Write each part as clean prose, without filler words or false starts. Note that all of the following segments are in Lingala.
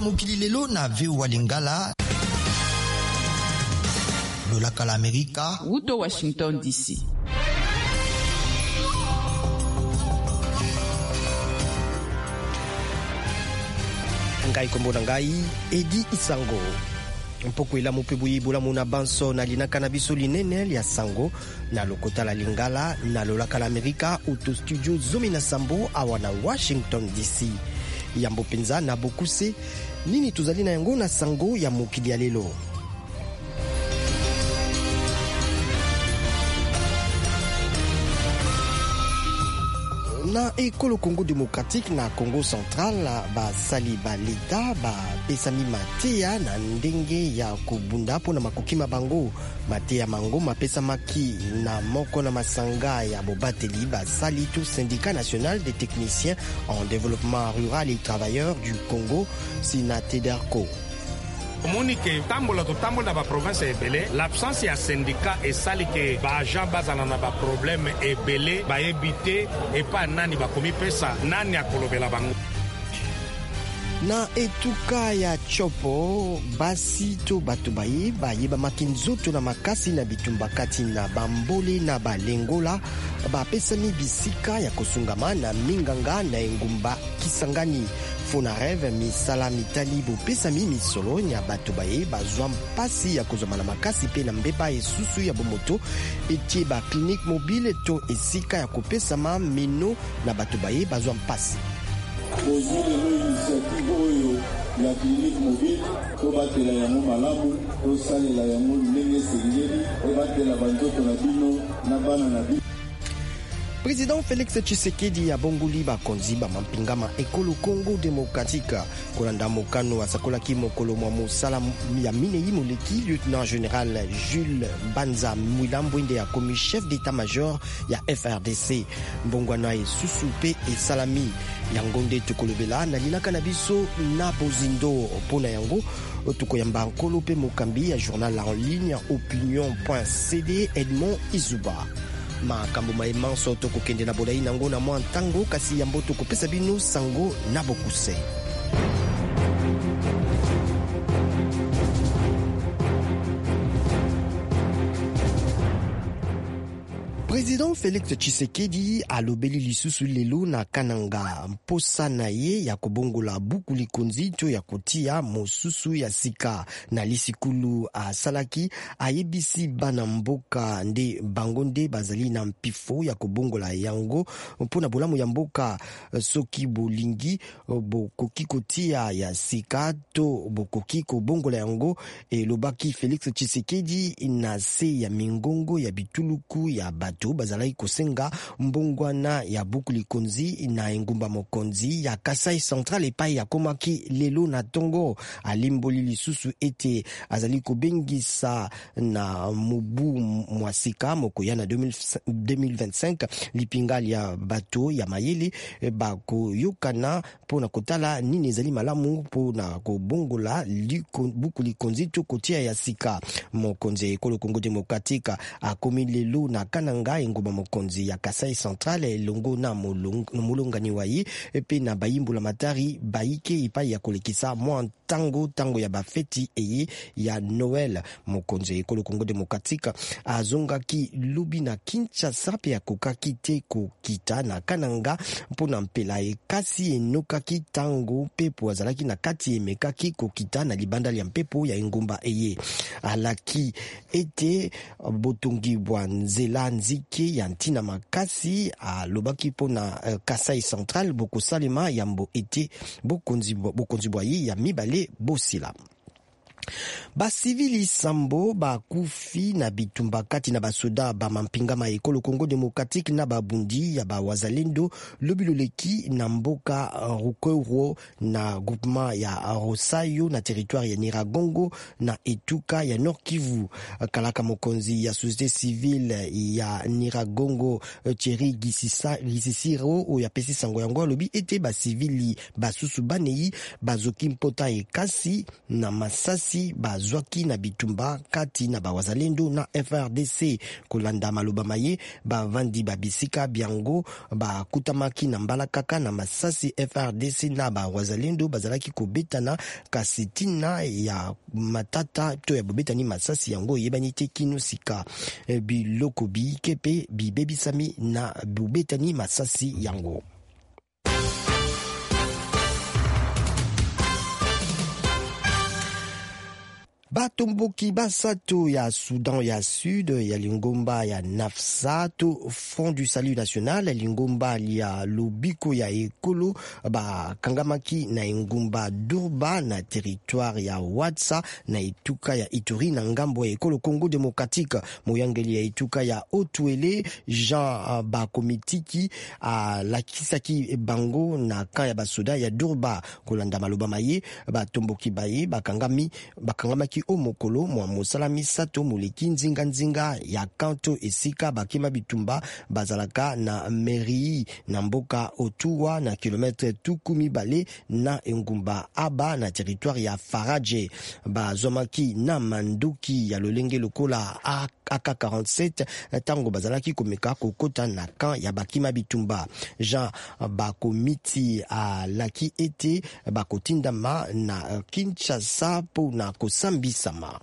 ya mokili lelo na VOA Lingala. Lolaka la Amerika. Wuto Washington DC. Ngai kombo na ngai Edi Isango. Mpoko ila mupebuyi bula muna banso na linaka na biso linene lia sango na lokota la Lingala na lolaka la Amerika uto studio zomi na sambo awa na Washington DC. Yambo penza na bokuse nini tuzali na yango na sango ya mokili ya lelo. Na ekolo Congo démocratique na Congo central ba sali ba leta ba pesami mateya na ndenge ya kubunda po na makokima bango mateya mango mapesa maki na moko na masanga ya bobateli ba sali tout syndicat national des techniciens en développement rural et travailleurs du Congo SINATEDERCO. Omoni ke tambola ba province ebele l'absence ya syndicat esali ke ba agent bazana na ba problème ebele ba ebite et pas nani ba komi pesa nani akolobela bango. Na etuka ya chopo basi to bato baye bayeba makinzoto na makasi na bitumba kati na bambole na balengola bapesami bisika ya kosungama na minganga na engumba Kisangani. Fona rêve misala mitali bopesami misolo nya bato baye bazwa mpasi ya kozoma na makasi pe na mbepa esusu ya bomoto etie ba clinique mobile to esika ya kopesama mino na bato baye bazwa mpasi. La clinique mobile, to batela yango malamu, to salela yango ndenge sengeli, to batela banzoto na bino na bana na bino. Président Félix Tshisekedi abongoli bakonzi ba mampingama ekolo Congo démocratique kolanda mokano wa sakolaki mokolo mwa mosala ya minei moleki lieutenant général Jules Banza Mwilambwende ya komi chef d'état-major ya FRDC mbongwana esusu pe esalami yango nde tokolobela na linaka na biso na bozindo pona yango tukoyamba nkolo pe mokambi ya journal en ligne opinion.cd Edmond Izuba. Makambo maema soto kokende na bolai nango na mwa ntango kasi yambo tokopesa bino sango na bokuse. Président Félix Tshisekedi alobeli lisusu lelo na Kananga mposa na ye ya kobongola buku likonzi to ya kotia mosusu ya sika na lisikulu asalaki ayebisi bana mboka nde bango nde bazali na mpifo ya kobongola yango mpona bolamu ya mboka soki bolingi bokoki kotia ya sika to bokoki kobongola yango elobaki Félix Tshisekedi na se ya mingongo ya bituluku ya bato bazalaki kosenga mbongwana ya buku likonzi na engumba mokonzi ya Kasai Central epai ya komaki lelo na tongo alimboli lisusu ete azali kobengisa na mubu mwasika mokoya na 2025 lipingali ya bato ya mayele bakoyokana pona kotala nini ezali malamu pona kobongola buku likonzi to kotia ya sika mokonzi ekolo Congo démocratique akomi lelo na Kananga engumba mokonzi ya Kasai Central elongo na molongani wayi epe na bayimbo la matari baike ipai ya kolekisa mwa tango ya bafeti eye ya Noël. Mokonzi ekolo Congo démocratique azongaki lubi na Kinshasa pe akokaki te kokita na Kananga mpona mpela ekasi enokaki tango pepo azalaki na kati emekaki kokita na libanda ya mpepo ya engumba eye alaki ete botongi bwa nzela nzike ya ntina makasi alobaki pona Kasai Central bokosalema yambo ete bokonzi bwayi ya mibale bosila. Basivili sambo bakufi na bitumba kati na basoda ba mampingama ekolo Congo démocratique na babundi ya bawazalendo lobiloleki na mboka Rukoro na groupement ya Rosayo na territoire ya Nyiragongo na etuka ya Nord Kivu. Kalaka mokonzi ya société civile ya Nyiragongo Thierry Gisisiro o ya pesi sango yango lobi ete basivili basusu banei bazoki mpota ekasi na masasi Tshisekedi bazwaki na bitumba kati na bawazalendo na FRDC. Kolanda maloba maye bavandi babisika biango bakutamaki na mbalakaka na masasi FRDC na bawazalendo bazalaki kobetana kasitina ya matata to ya bobetani masasi yango yebani te kino sika biloko bikepe bibebisami na bobetani masasi yango. Batomboki basato ya Soudan ya Sud ya lingomba ya Nafsa to Front du Salut National lingomba ya lobiko ya ekolo bakangamaki na engumba Durba na territoire ya Watsa na etuka ya Ituri na ngambo ya ekolo Congo Démocratique. Moyangeli ya etuka ya Otuele Jean Bakomitiki lakisaki bango na kan ya basoda ya Durba. Kolanda maloba maye batomboki baye bakangamaki o mokolo mwa mosala misato moleki nzinga ya kanto esika bakema bitumba bazalaka na mairie na mboka Otuwa na kilometre tukumi bale na engumba Aba na territoire ya Faraje. Bazomaki na manduki ya lolenge lokola AK-47 tango bazalaki komeka kokota na kan ya bakima bitumba. Jean Bakomiti laki ete bakotindama na Kinshasa po na kosambisama.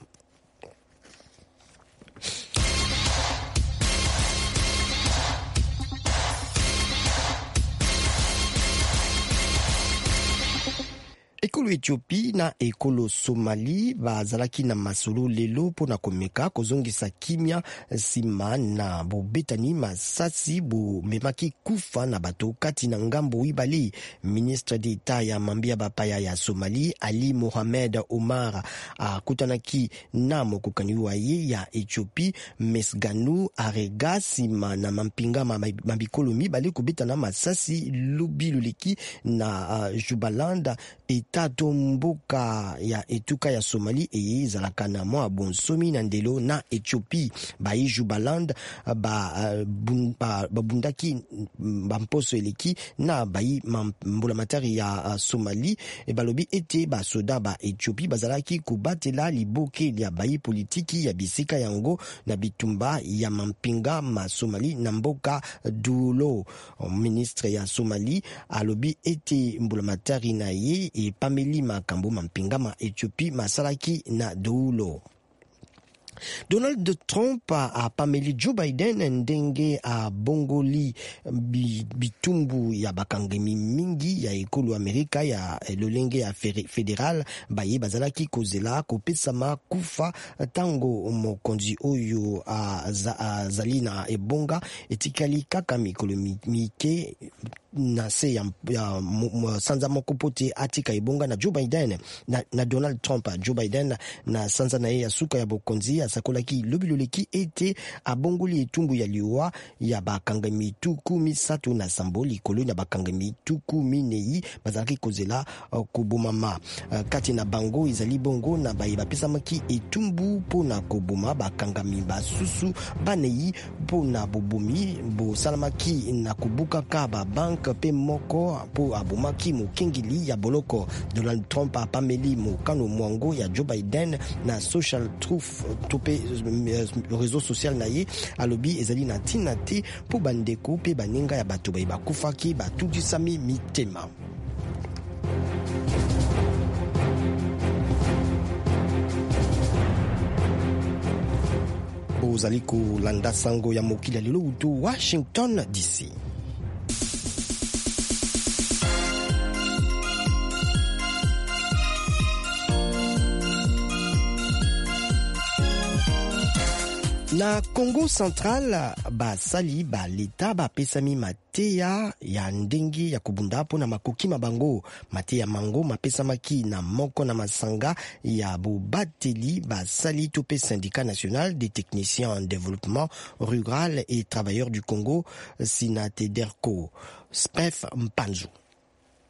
Ekolo Ethiopie na ekolo Somali bazalaki na masolo lelo pona komeka kozongisa kimia sima na bobetani masasi bomemaki kufa na bato kati na ngambo ibali. Ministre d'Etat ya mambia bapaya ya Somali Ali Mohamed Omar akutanaki na mokokani waye ya Ethiopie Mesganu Arega sima na mampinga mabikolo mibali kobetana masasi lubiluleki na Jubaland tato mboka ya etuka ya Somali eye zalaka na mwa bonsomi na ndelo na Ethiopie. Bayi Jubaland babundaki bamposo eleki na bayi mbulamatari ya Somali balobi ete basoda ba Ethiopie bazalaki kubatela liboke ya bayi politiki ya bisika yango na bitumba ya mampinga ma Somali na mboka Dulo. Ministre ya Somali alobi ete mbulamatari na ye pameli makambo mampinga ma Ethiopie masalaki na Doulo. Donald Trump pameli Joe Biden ndenge bongoli bitumbu ya bakangemi mingi ya ekolo Amerika ya lolenge ya federal baye bazalaki kozela kopesama kufa tango mokonzi oyo zali na ebonga etikali kaka mikolo mike na se ya sanza moko pote atika ebonga na Joe Biden na Donald Trump. Joe Biden na sanza na ye ya suka ya bokonzi asakolaki lobiloleki ete abongoli etumbu ya liwa ya bakangami tuku misato na sambo likolo na bakangami tuku minei bazalaki kozela kobomama kati na bango izali bongo na baye bapesamaki etumbu pona koboma bakangami basusu banei pona bobomi bosalamaki na kubukaka babank pe moko po abomaki mokengili ya boloko. Donald Trump apameli mokano mwango ya Joe Biden na social truth tope réseau social na ye alobi ezali na ntina te po bandeko pe baninga ya bato baye bakufaki batudisami mitema. Bozali kolanda sango ya mokili ya lelo utu Washington DC. Na Congo Central basali ba leta bapesami mateya ya ndenge ya kubunda po na makoki mabango. Mateya mango mapesamaki na moko na masanga ya bobateli basali tope syndicat national des techniciens en développement rural et travailleurs du Congo Sinatederco Spef Mpanzu.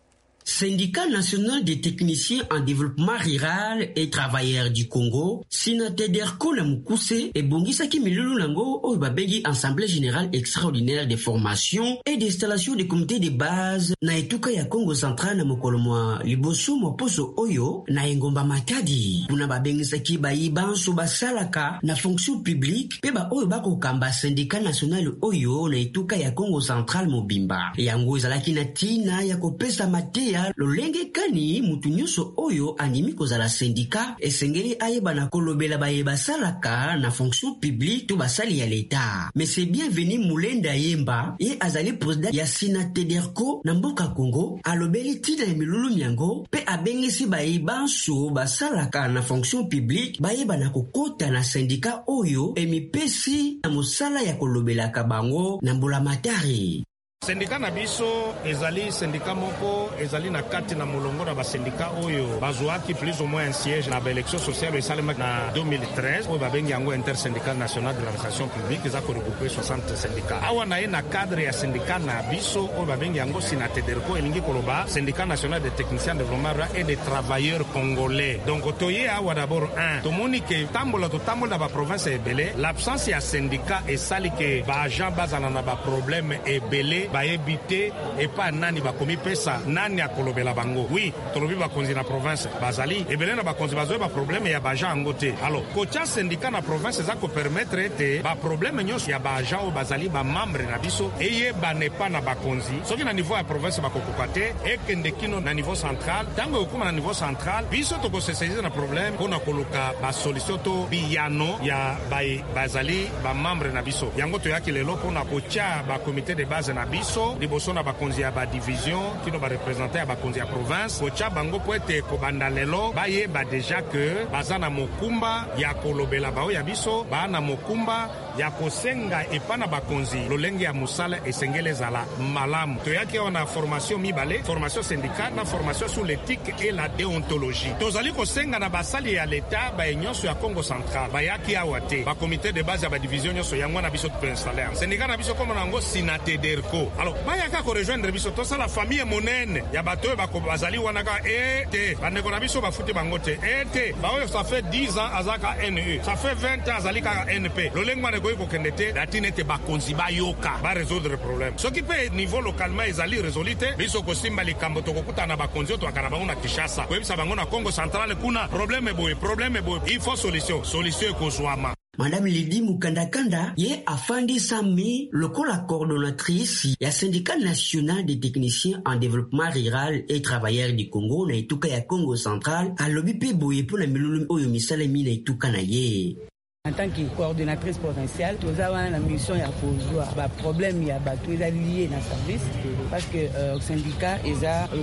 Syndicat national des techniciens en développement rural et travailleurs du Congo, Sinatederko na Mukuse et Bongisaki Milulu Nango Oibabegi Assemblée générale extraordinaire de formation et d'installation des comités de base na etuka ya Congo central na mokolomwa liboso moposo oyo na engomba Matadi. Puna babengisaki bayibanso basalaka na fonction publique pe ba oyo bakokamba syndicat national oyo na etuka ya Congo central mobimba. Yango ezalaki na tina ya kopesa mateya lolenge kani mutu nyonso oyo animi kozala syndicat esengeli ayeba na kolobela bayeba salaka na fonction publique to basali ya l'État. Mais c'est bienvenu Mulenda Yemba ye azali président ya Sinatederko na mboka Congo alobeli tina ya milulu nyango pe abengisi bayeba nso basalaka na fonction publique bayeba na kokota na syndicat oyo emipesi na mosala ya kolobelaka bango na mbulamatari. Sendika na biso ezali sendika moko ezali na kati na molongo na basendika oyo bazwaki plus ou moins un siège na élection sociale esalema na 2013 oyo babengi yango intersyndical national de l'administration publique eza koregroupe 60 syndicats. Awa na ye na cadre ya sendika na biso oyo babengi yango Sinatederko elingi koloba syndicat national des techniciens de développement rural et des travailleurs congolais. Donc toye awa d'abord tomoni ke tambola na ba province ebele l'absence ya syndicat esali ke ba agent bazana na ba problème ebele baebite epa nani bakomi pesa nani akolobela bango. Oui, tolobi bakonzi na province bazali ebele na bakonzi bazoe ba problème ya baja angote. Alors kocha syndicat na province za ko permettre ete ba problème nyonso ya baja o bazali ba membre na biso eye banepa na bakonzi soki na niveau ya province bakokokate ekende kino na niveau central tango okuma na niveau central biso toko se saisir na problème pona koluka ba solution to biyano ya bazali ba membre na biso yango to yaki lelo pona kocha ba comité de base na biso liboso na bakonzi ya ba division kino ba représenter ya bakonzi ya province kocha bango po ete kobanda lelo baye ba déjà que baza na mokumba ya kolobela bao ya biso ba na mokumba ya kosenga epana bakonzi lolenge ya musala esengele zala malamu to yaki on a formation mibale formation syndicale na formation sur l'éthique et la déontologie tozali kosenga na basali ya l'état ba nyonso ya Congo central ba yaki awate ba comité de base ya ba division nyonso yango na biso to installer syndicat na biso comme nango Sinatederko. Alors bayaka ko rejoindre biso to sala famille monene ya bato bako bazali wana ka te bandeko na biso bafuti bango te te ba oyo ça fait 10 ans azaka NE ça fait 20 ans azali ka NP lolengwa ne ko kende te datine te bakonzi bayoka ba résoudre problème soki pe niveau localement ezali résolite biso ko simba likambo to kokuta na bakonzi to akana bango na Kinshasa ko ebisa bango na Congo central kuna problème boy il faut solution ekozwama. Madame Lydie Mukandakanda ye afandi Sami lokola coordonnatrice ya syndicat national des techniciens en développement rural et travailleurs du Congo na etuka ya Congo central alobi pe boye pona milulu oyo misala mina etuka na ye. En tant que coordonnatrice provinciale, nous avons la mission de le problème il y a lié dans le service parce que le syndicat est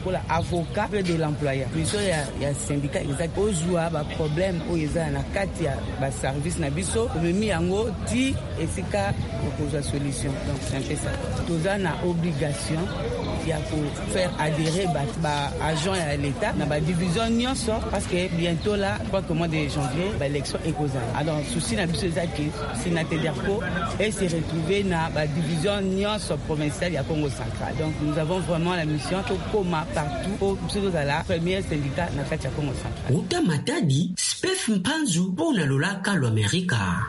avocat de l'employeur. La mission il y a syndicat exact au problème où il y a un service na biso le mis en haut dit et c'est qu'à proposer solution. Donc c'est un peu ça. Nous avons une obligation il y a pour faire adhérer agents à l'État dans la division nyonso parce que bientôt là, je crois que au mois de janvier, l'élection est causée. Alors souci na biso zaki Sinatederko et se retrouver dans la division nyonso provinciale à Congo central. Donc nous avons vraiment la mission de coma partout pour la première syndicat na kati ya Congo central. Uta Matadi, Spef Mpanzu pona lola kalo Amerika.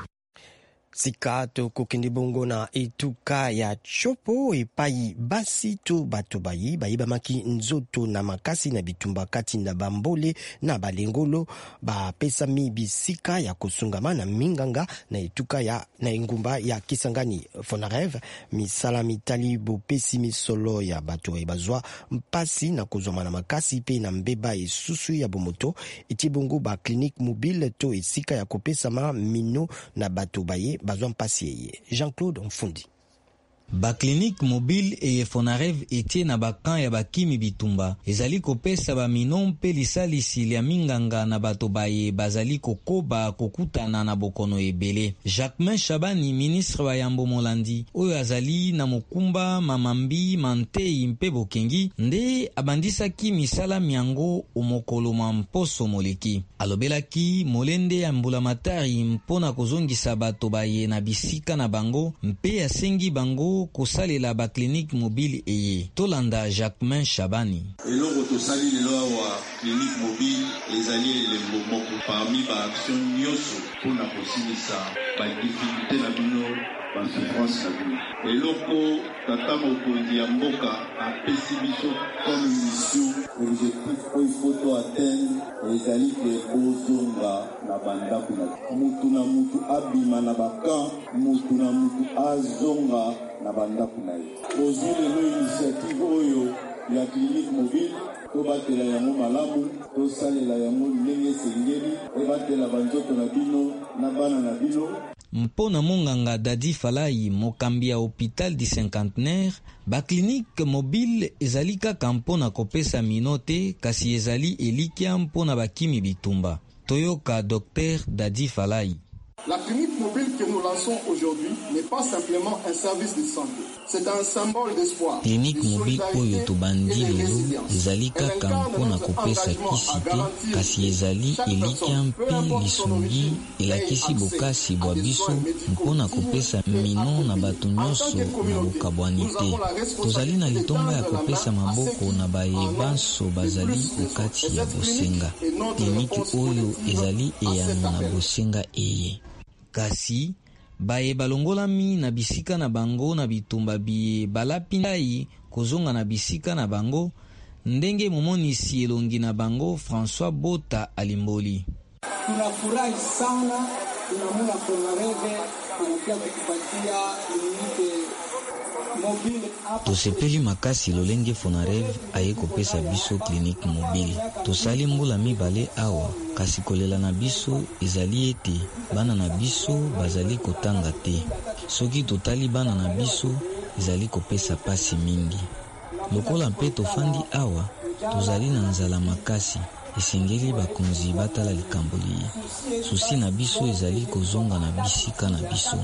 Sika tokokende bongo na etuka ya chopo epai basi to bato bayibamaki nzoto na makasi na bitumba kati na bambole na balengolo bapesami bisika ya kosungama na minganga na etuka ya na engumba ya Kisangani Fonareve misala mitali bopesi misolo ya bato ebazwa mpasi na kozoma na makasi pe na mbeba esusu ya bomoto etibongo ba clinique mobile to esika ya kopesama mino na bato baye bazwa mpasi Jean-Claude Mfundi. Ba clinique mobile et Fonareve etie na bakan ya bakimi bitumba ezali kopesa ba minon pe lisalisi ya minganga na bato baye bazali kokoba kokutana na bokono ebele. Jacquemain Chabani ministre wa Yambo Molandi oyo azali na mokumba mamambi mantei mpe bokengi nde abandisaki misala miango omokolo mamposo moleki alobelaki molende ya mbulamatari mpona kozongisa bato baye na bisika na bango mpe asengi bango bango kosalela baklinike mobile eye. Tolanda Jacquemain Chabani. eloko tosali lelo awa clinique mobile ezali elembo moko parmi baaction nyonso mpona kosilisa badifficulté na bino basouffrance na bino. eloko tata mokonzi ya mboka apesi biso comme mission objectif oyo foto atteindre ezali ke ozonga na bandako na mutu na mutu abima na bakan, mutu na mutu azonga na bandako na ye. ozwi lelo initiative oyo ya clinique mobile tobatela yango malamu, tosalela yango ndenge esengeli, ebatela banzoto na bino na bana na bino. Mpona monganga Dadi Falayi, mokambi ya hôpital du Cinquantenaire, baklinike mobile ezali kaka mpona kopesa mino te, kasi ezali elikia mpona bakimi bitumba. Toyoka Dr Dadi Falayi. La clinique mobile que nous lançons aujourd'hui n'est pas simplement un service de santé. C'est un symbole d'espoir. Clinique mobile oyo tobandi lelo ezali kaka mpona kopesa kisi te, kasi ezali elikia mpe lisungi elakisi bokasi bwa biso mpona kopesa mino na bato nyonso na bokabwani te. Tozali na litomba ya kopesa maboko na bayebanso bazali kokati ya bosenga. Clinique oyo ezali eyano na bosenga eye. Kasi baye balongolami na bisika na bango na bitumba biye balapindai kozonga na bisika na bango, ndenge momonisi elongi na bango François Bota alimboli. Tunafurahi sana, tunamuna Fonareve anakuja kutupatia kliniki mobile. Tosepeli makasi lolenge Fonareve aye kopesa biso kliniki mobile. Tosali mbula mibale awa, kasi kolela na biso ezali ete bana na biso bazali kotanga te. Soki totali bana na biso ezali kopesa pasi mingi. Lokola mpe tofandi awa, tozali na nzala makasi. Esengeli bakonzi batala likambo liye. Susi na biso ezali kozonga na bisika na biso.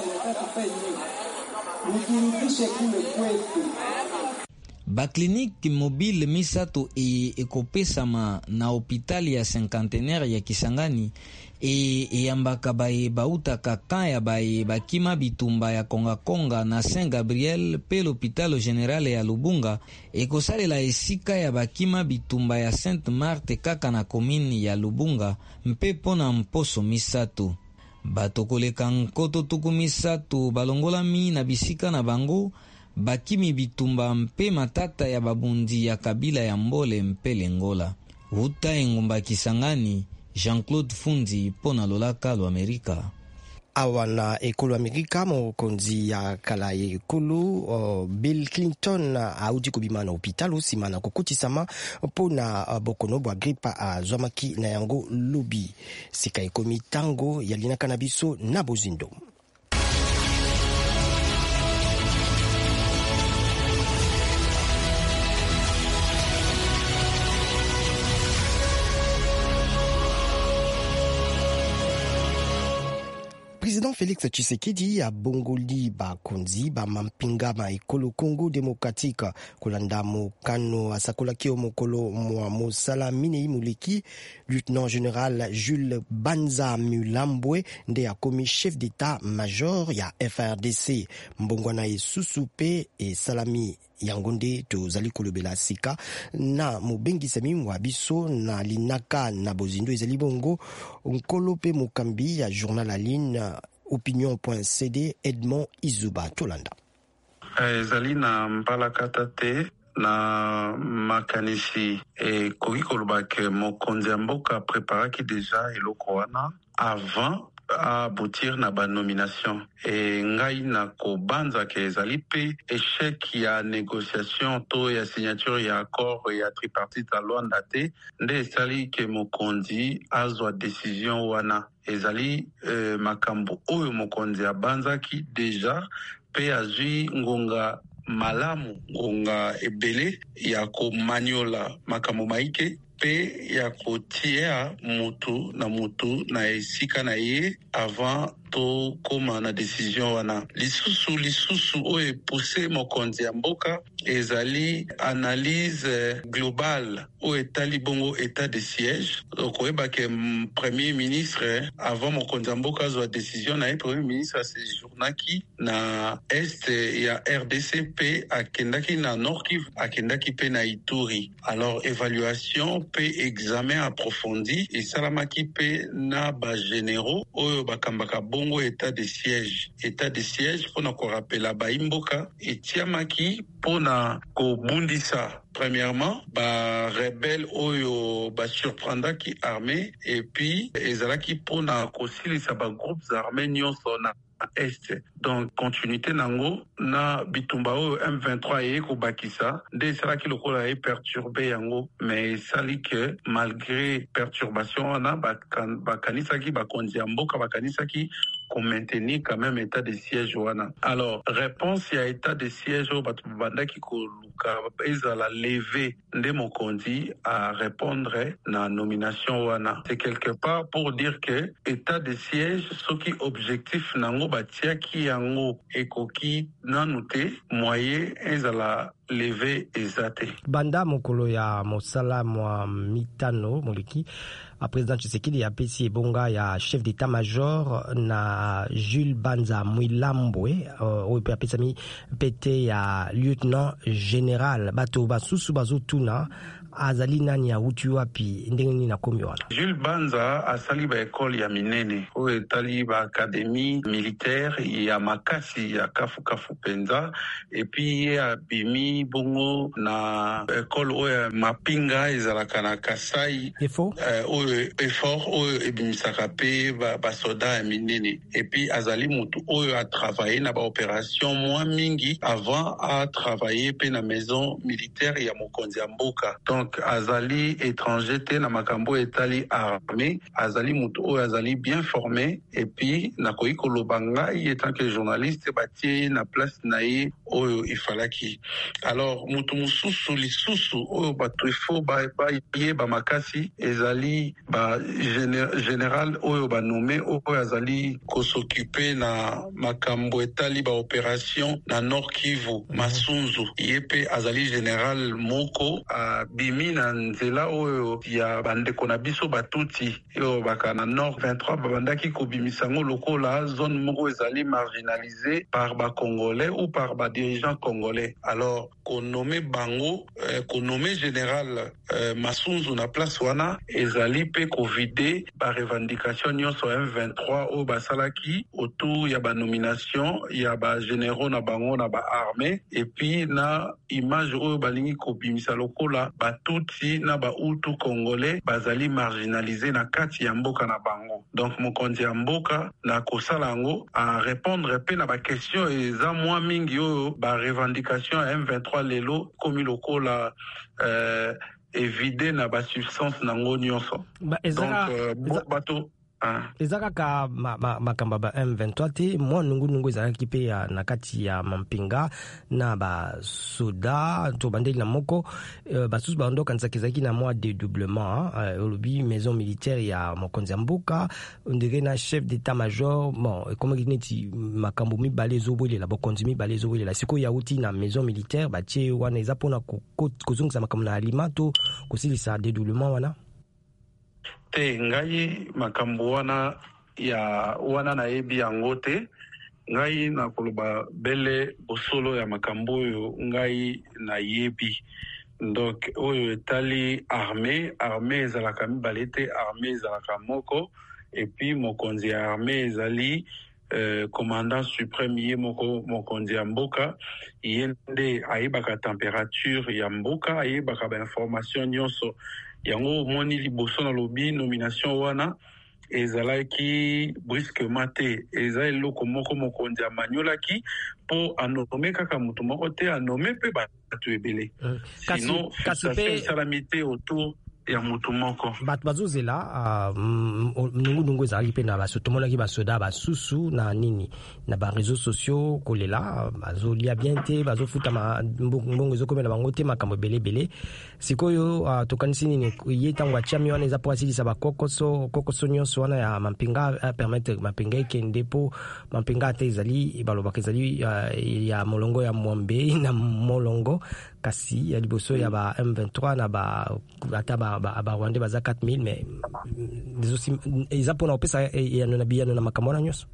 Bakliniki mobile misato ekopesama na hôpital ya Cinquantenaire ya Kisangani eyambaka baye bautaka kan ya baye bakima bitumba ya Konga na Saint-Gabriel pe l'hôpital général ya Lubunga ekosalela esika ya bakima bitumba ya Sainte-Marthe kaka na commune ya Lubunga mpe pona mposo misato. Bato koleka nkoto tuku misato balongolami na bisika na bango, bakimi bitumba mpe matata ya babundi ya kabila ya Mbole mpe Lengola. Uta engumba Kisangani, Jean-Claude Fundi pona lolaka lo Amerika. Awa na ekolo Amerika mokonzi ya kala ekolo Bill Clinton audi kobima na hôpital osima na kokutisama pona bokono bwa gripa azwamaki na yango lobi. Sika ekomi tango ya linaka na biso na bozindo. Président Félix Tshisekedi a bongoli bakonzi ba mampinga ma ekolo Congo démocratique kolanda mokano asakolaki mokolo mwa mosala minei muleki lieutenant général Jules Banza Mulambwe nde akomi chef d'état major ya FRDC mbongwana esusu pe e salami yangonde tozali kolobela sika na mobengisami mwa biso na linaka na bozindo ezali bongo nkolo pe mokambi ya journal à ligne opinion.cd Edmond Izuba Tolanda. Ezali na mbalakata te na makanisi koki koloba ke mokonzi ya mboka preparaki deja eloko wana avant aboutir na ba nomination ngai na kobanza ke ezali pe échec ya négociation to ya signature ya accord ya tripartite à Luanda te nde esali ke mokonzi azwa décision wana ezali makambo oyo mokonzi abanzaki deja pe azwi ngonga malamu ngonga ebele ya komaniola makambo maike pe ya kotia mutu na esika na ye avant to koma na décision wana. Lisusu oyo poussé mokonzi ya mboka ezali analyse globale oyo etali bongo état de siège. Koyeba ke premier ministre avant mokonzi ya mboka azwa décision na ye, premier ministre asejournaki na est ya RDC pe akendaki na Nord Kivu, akendaki pe na Ituri. Alors évaluation pe examen approfondi esalamaki pe na ba généraux oyo bakambaka bongo état de siège. État de siège pona ko rappela ba imboka etiamaki pona ko bundisa premièrement ba rebelle oyo ba surprendaki armée et puis ezalaki pona ko silisa ba groupes armés nyonso na est. Donc continuité nango na bitumba oyo M23 eye kobakisa nde esalaki lokola ye perturbé yango, mais esali que malgré perturbation wana bakanisaki bakonzi ya mboka bakanisaki qu'on maintenir quand même état de siège wana. Alors réponse ya état de siège oyo bato babandaki koluka ezala levé nde mokonzi à répondre na nomination wana. C'est quelque part pour dire que état de siège soki objectif nango batiaki yango ekoki nanu te moyen ezala levé ezate. Banda mokolo ya mosala mwa mitano moleki président Tshisekedi apesi ebonga ya chef d'état-major na Jules Banza Mwilambwe oyo pe apesami pete ya lieutenant général. Bato basusu bazotuna azali nani ya uti wapi ndenge nini nakomi wana. Jules Banza asali ba école ya minene oyo etali ba académie militaire ya makasi ya kafu penza, et puis ye abimi bongo na école oyo mapinga ezalaka na Kasai oyo effort oyo ebimisaka pe basoda ya minene, et puis azali mutu oyo a travaillé na ba opération mwa mingi avant a travaillé pe na maison militaire ya mokonzi ya mboka. Donc azali étranger te na makambo etali armée, azali mutu oyo azali bien formé, et puis nakoki koloba ngai etant que journaliste batie na place na ye oyo ifalaki. Alors mutu mususu lisusu oyo bato ifo bayeba makasi ezali ba général oyo ba nommé oyo azali kosoccuper na makambo etali ba opération na Nord Kivu Masunzu. Yepe azali général moko bimi na nzela oyo ya bandeko na biso batuti oyo baka na Nord 23 babandaki kobimisa ngo lokola zone moko ezali marginalisée par ba Congolais ou par ba dirigeants congolais. Alors qu'on nommé bango qu'on nommé général Masunzu na place wana ezali pe kovide ba revendication nyonso M23 o basalaki autour ya ba nomination ya ba généraux na bango na ba armée, et puis na image oyo balingi kobimisa lokola batuti na ba utu congolais bazali marginalisé na kati ya mboka na bango. Donc mokonzi ya mboka na kosala ngo a répondre pe na ba question eza mwa mingi oyo ba revendication ya M23 lelo komi lokola éviter na ba substance nango nyonso. Donc bato ezaka ka makamba ba M23 te mwa nungu ezalaki pe ya na kati ya mampinga na ba soda to bandeli na moko basusu bando kanisa kezaki na mwa dédoublement olobi maison militaire ya mokonzi ya mboka ndenge na chef d'état-major bon comme kineti makambo mibale ezobwelela bokonzi mibale ezobwelela siko ya uti na maison militaire batie wana eza pona kozongisa makambo na alimato kosilisa dédoublement wana te ngai makambo wana na yebi yango te. Ngai na koloba bele bosolo ya makambo oyo ngai na yebi. Donc oyo etali armée ezalaka mibale te, armée ezalaka moko, et puis mokonzi ya armée ezali commandant suprême ye moko mokonzi ya mboka yende ayebaka température ya mboka, ayebaka ba information nyonso. Yango moni liboso na lobi nomination wana ezalaki brusquement te, eza eloko moko mokonzi amanyolaki po anome kaka mutu moko te, anome pe bato ebele. Sinon fixation salamité autour ya mutu moko. Bato bazozela nungu ezalaki mpe na basotomonaki basoda basusu na nini na bareseau sociaux kolela bazolia bien te bazofuta mbongo ezokomela bango te makambo ebelebele. Sikoyo tokanisi nini ye ntango atiami wana eza mpo asilisa bakokoso nyonso wana ya mampinga permettre mampinga ekende mpo mampinga ate ezali balobaka ezali ya molongo ya mwambe na molongo kasi ya liboso ya ba M23 na ata ba Rwanda baza 4000 mais eza pona opesa ya na makambo na nyonso.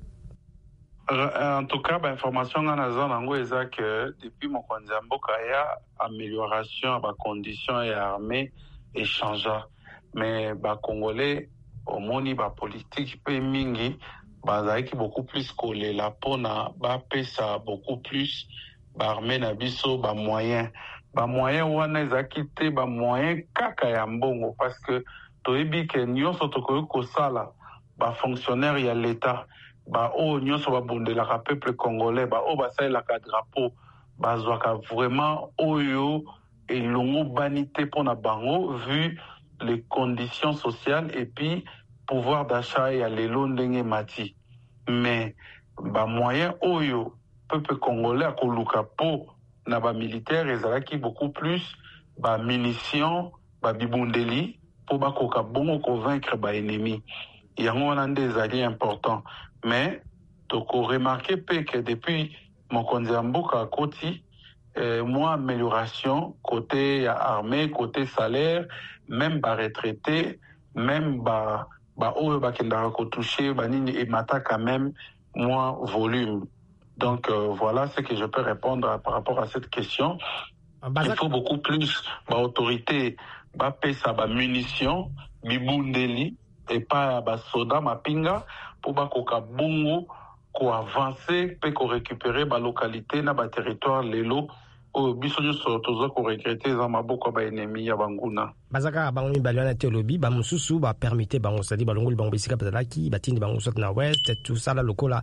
En tout cas, information ngana za nango eza que depuis mokonzi ya mboka ya amélioration ya conditions ya armée échangea, mais ba congolais omoni ba politique pe mingi bazaki beaucoup plus kolela pona ba pesa beaucoup plus ba armée na biso ba moyen wana ezaki te ba moyen kaka ya mbongo, parce que toyebi ke nyonso tokoki kosala ba fonctionnaire ya l'état ba o nyonso babondelaka peuple congolais ba o basalelaka drapeau bazwaka vraiment oyo elongo bani te mpona bango vu les conditions sociales et puis pouvoir d'achat ya lelo ndenge mati. Mais ba moyen oyo peuple congolais akoluka po na ba militaire ezalaki beaucoup plus ba munitions ba bibundeli po bakoka bongo convaincre ba ennemi. Yango wana nde ezali important. Mais toko remarquer pe que depuis mokonzi ya mboka akoti moi amélioration côté ya armée, côté salaire, même ba retraité, même ba oyo bakendaka ko toucher banini et mata quand même moins volume. Donc voilà ce que je peux répondre par rapport à cette question. Il faut beaucoup plus autorité pesa ba munitions bibundeli et pas ba soda mapinga pour bakoka bongo ko avancer pe ko récupérer ba localité na ba territoire lelo o biso nyonso toza ko regretter za maboko ba ennemi ya banguna bazaka bango mibali wana te lobi ba mususu ba permettre bango sadi balongoli bango bisika bazalaki batindi bango sot na west tout ça la lokola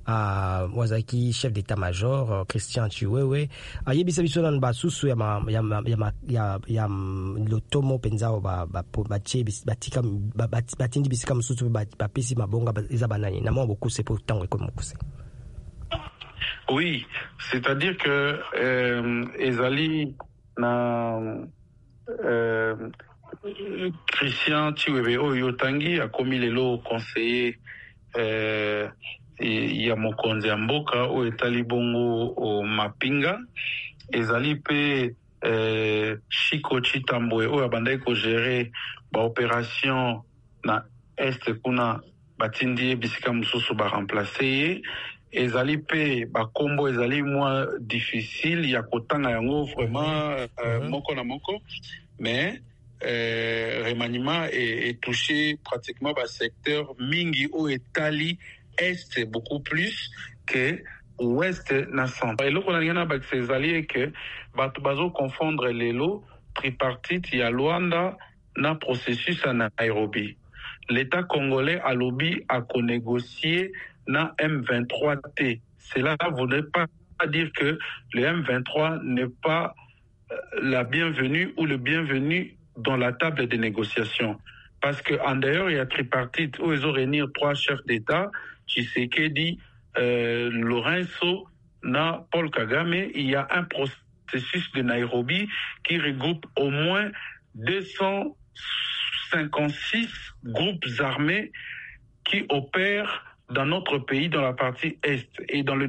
wazaki chef d'état-major Christian Chiwewe ayebisa biso na basusu ya lotomo penzao ba batika batindi bisika mususu ba pesi mabonga eza banani na mo bokuse pour tango ko mokuse. Oui, c'est-à-dire que ezali na Christian Chiwewe oyo tangi akomi lelo conseiller ya mokonzi ya mboka oyo etali bongo o mapinga ezali pe Chiko Chitambwe oyo abandaki ko gérer ba opération na est kuna batindi bisika mususu ba remplacer ye ezali pe bakombo ezali moins difficile ya kotanga yango vraiment moko na moko, mais remaniement est touché pratiquement ba secteur mingi o etali est beaucoup plus que ouest na centre. Et loko na ngana ba ezali que bato bazo confondre lelo tripartite ya Luanda na processus na Nairobi. L'État congolais a lobby à co-négocier na M23T. Cela ne voudrait pas dire que le M23 n'est pas la bienvenue ou le bienvenu dans la table de négociation. Parce qu'en dehors, il y a tripartite où ils ont réuni 3 chefs d'État, Tshisekedi, Lorenzo, na Paul Kagame. Il y a un processus de Nairobi qui regroupe au moins 256 groupes armés qui opèrent dans notre pays, dans la partie Est. Et dans le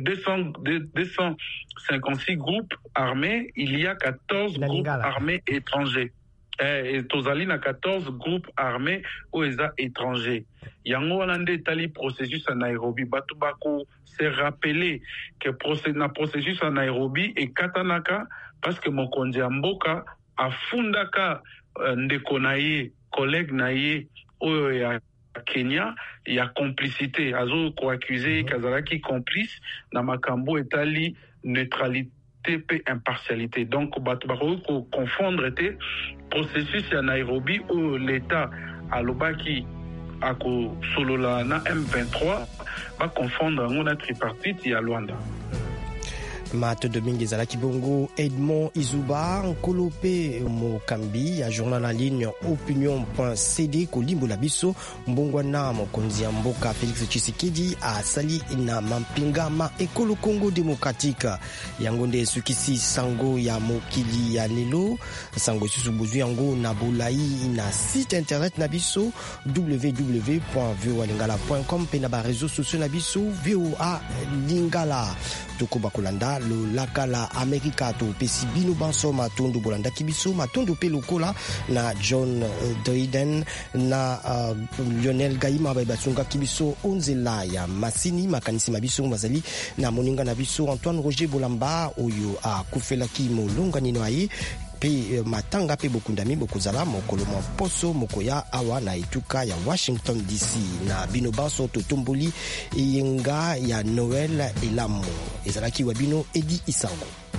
256 groupes armés, il y a 14 groupes armés étrangers. Et tozali na 14 groupes armés aux étrangers. Yango walande tali processus à Nairobi. Batu bako se rappeler que na processus à Nairobi et katanaka parce que mokonzi mboka afundaka ndeko naye, collègue naye, oyo ya Kenya, il y a complicité. Azo ko accusé Kazalaki complice na makambo etali neutralité pe impartialité. Donc batu bako ko confondre te processus à Nairobi où l'État à Lobaki a ko solola na M23 va confondre ngona tripartite ya Luanda. Matt Dominguez Alaki Bongo, Edmond Izuba, Nkolope Mokambi, à journal en ligne opinion.cd, Kolimbo Labiso, Mbongwana Mokonzi Mboka, Félix Tshisekedi, à Sali na Mampingama, Ekolo Congo démocratique, Yangonde Sukisi Sango ya Mokili ya Nilo, Sango Susubuzu Yango na Bolai na site internet Nabiso, www.voalingala.com, pe na ba réseaux sociaux Nabiso, VOA Lingala. Tokoba Kolanda, le Lakala America, to Pesi Bino Banso, Matondo Bolanda Kibiso, Matondo Pelokola, na John Dryden, na Lionel Gaima, Basunga Kibiso, Onzelaya, Massini, Makanisi Mabiso, Mazali, na Moninga Nabiso, Antoine Roger Bolamba, Oyo, a Kufelaki, Molonga Ninoaye, pe matanga pe bokundami bokozala mokolo mwa poso mokoya awa na etuka ya Washington DC na bino banso totomboli yenga ya Noël Elamo ezalaki wa bino Edi Isango.